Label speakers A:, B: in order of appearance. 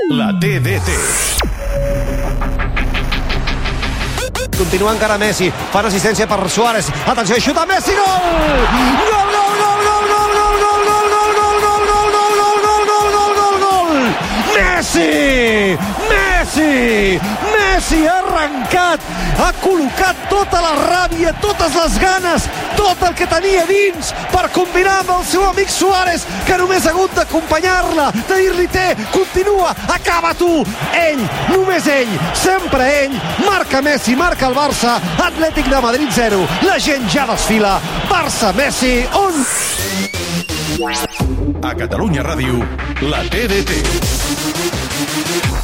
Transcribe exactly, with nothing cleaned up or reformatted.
A: La T D T.
B: Continua encara Messi, fan assistència per Suárez, atenció, xuta Messi, gol! Gol, gol, gol, gol, gol, gol, gol, gol, gol, gol, gol, gol, gol, gol, gol, gol, gol, gol! Messi! Messi! Messi ha arrencat, ha col·locat tota la ràbia, totes les ganes, tot el que tenia dins per combinar amb el seu amic Suárez, que només ha hagut d'acompanyar-la, de dir-li té, continua, acaba tu! Ell, només ell, sempre ell, marca Messi, marca el Barça, Atlètic de Madrid zero, la gent ja desfila, Barça-Messi, on...
A: A Catalunya Ràdio, la T D T.